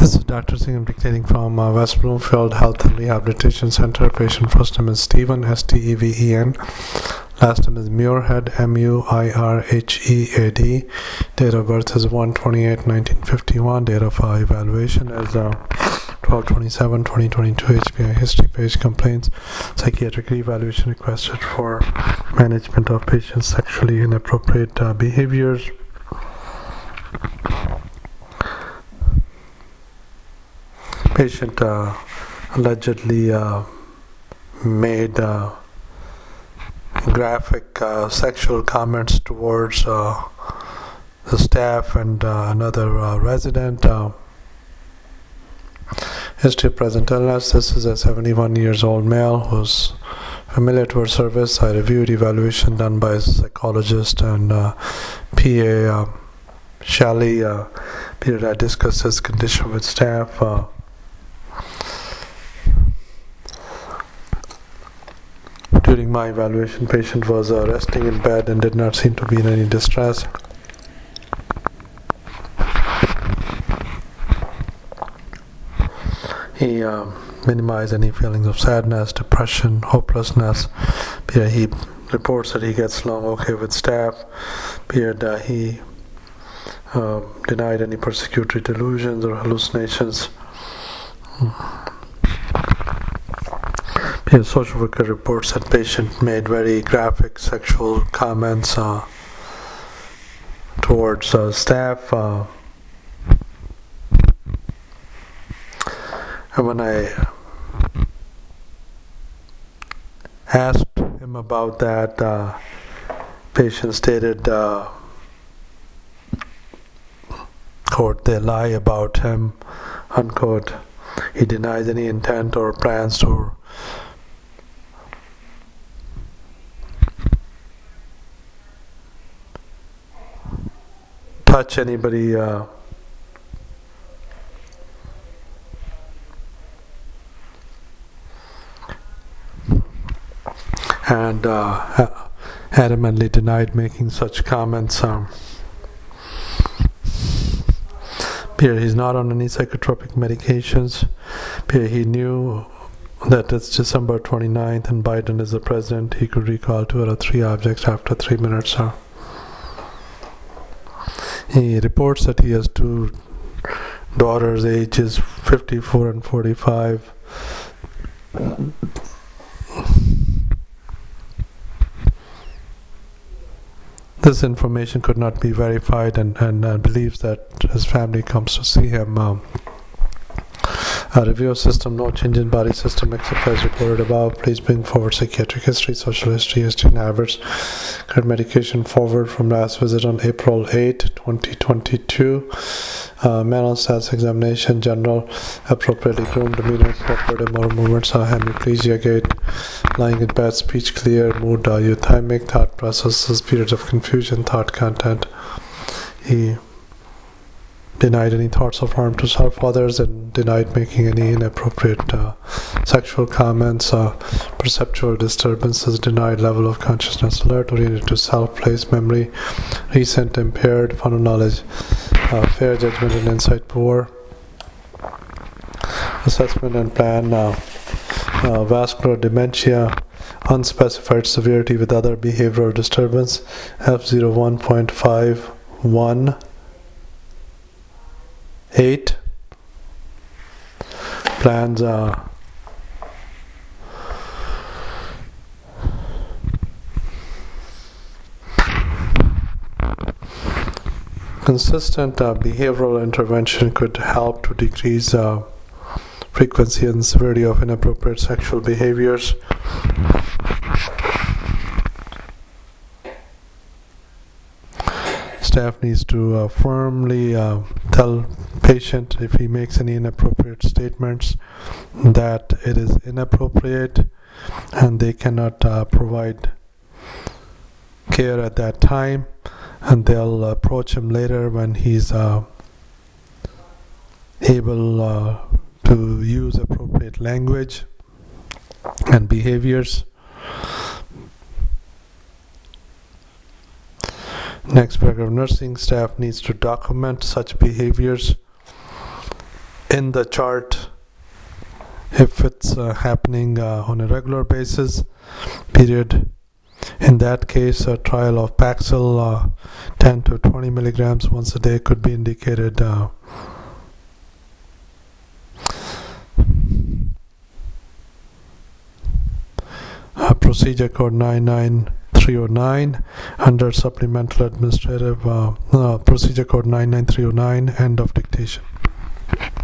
This is Dr. Singh dictating from West Bloomfield Health and Rehabilitation Center. Patient first name is Steven, S-T-E-V-E-N. Last name is Muirhead, M-U-I-R-H-E-A-D. Date of birth is 1/28/1951. Date of evaluation is 12/27/2022. HPI history page complaints. Psychiatric evaluation requested for management of patient's sexually inappropriate behaviors. Patient allegedly made graphic sexual comments towards the staff and another resident. History of present illness. This is a 71 years old male who's familiar to our service. I reviewed evaluation done by a psychologist and PA Shelley. Period I discussed his condition with staff. During my evaluation, patient was resting in bed and did not seem to be in any distress. He minimized any feelings of sadness, depression, hopelessness. He reports that he gets along okay with staff. He denied any persecutory delusions or hallucinations. The social worker reports that patient made very graphic sexual comments towards staff. And when I asked him about that, patient stated, quote, "They lie about him," unquote. He denies any intent or plans to touch anybody and adamantly denied making such comments. He's not on any psychotropic medications. He knew that it's December 29th and Biden is the president. He could recall 2 out of 3 objects after 3 minutes. He reports that he has 2 daughters, ages 54 and 45. This information could not be verified and believes that his family comes to see him. Review of system, no change in body system except as reported above. Please bring forward psychiatric history, social history and habits. Current medication forward from last visit on April 8, 2022. Mental status examination, general, appropriately groomed, demeanor, cooperative motor movements, hemiplegia gait, lying in bed, speech clear, mood euthymic, thought processes, periods of confusion, thought content. He denied any thoughts of harm to self, others, and denied making any inappropriate sexual comments. Perceptual disturbances, denied level of consciousness alert, oriented to self, place, memory, recent impaired, fun knowledge, fair judgment and insight poor. Assessment and plan, vascular dementia, unspecified severity with other behavioral disturbance, F01.51. 8 plans consistent behavioral intervention could help to decrease frequency and severity of inappropriate sexual behaviors. Staff needs to firmly tell patient if he makes any inappropriate statements that it is inappropriate and they cannot provide care at that time, and they'll approach him later when he's able to use appropriate language and behaviors. Next paragraph, nursing staff needs to document such behaviors in the chart if it's happening on a regular basis period. In that case, a trial of Paxil 10 to 20 milligrams once a day could be indicated. Procedure code 99309 under supplemental administrative procedure code 99309, end of dictation.